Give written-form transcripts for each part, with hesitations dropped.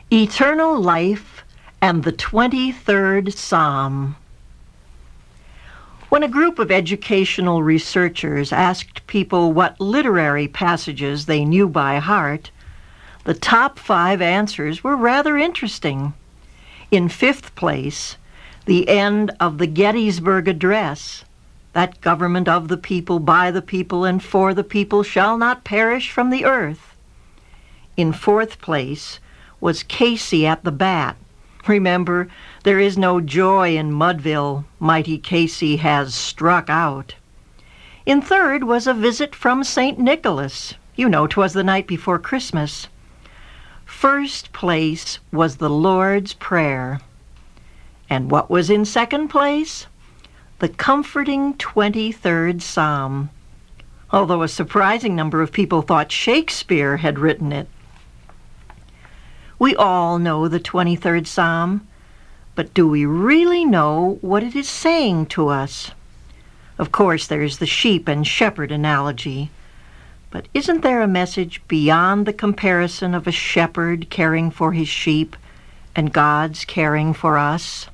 Eternal Life and the 23rd Psalm. When a group of educational researchers asked people what literary passages they knew by heart, the top 5 answers were rather interesting. In 5th place, the end of the Gettysburg Address, that government of the people, by the people, and for the people shall not perish from the earth. In 4th place was Casey at the bat. Remember, there is no joy in Mudville, mighty Casey has struck out. In 3rd was a visit from St. Nicholas. You know, 'twas the night before Christmas. 1st place was the Lord's Prayer. And what was in 2nd place? The comforting 23rd Psalm, although a surprising number of people thought Shakespeare had written it. We all know the 23rd Psalm, but do we really know what it is saying to us? Of course, there's the sheep and shepherd analogy, but isn't there a message beyond the comparison of a shepherd caring for his sheep and God's caring for us?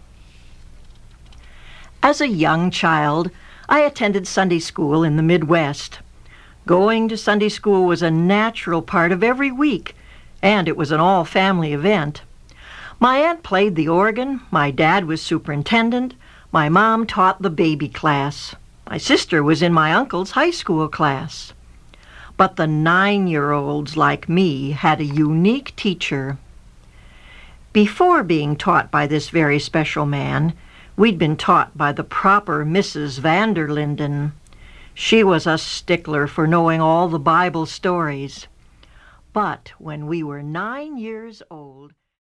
As a young child, I attended Sunday school in the Midwest. Going to Sunday school was a natural part of every week, and it was an all-family event. My aunt played the organ, my dad was superintendent, my mom taught the baby class. My sister was in my uncle's high school class. But the 9-year-olds like me had a unique teacher. Before being taught by this very special man, we'd been taught by the proper Mrs. Vanderlinden. She was a stickler for knowing all the Bible stories. But when we were 9 years old,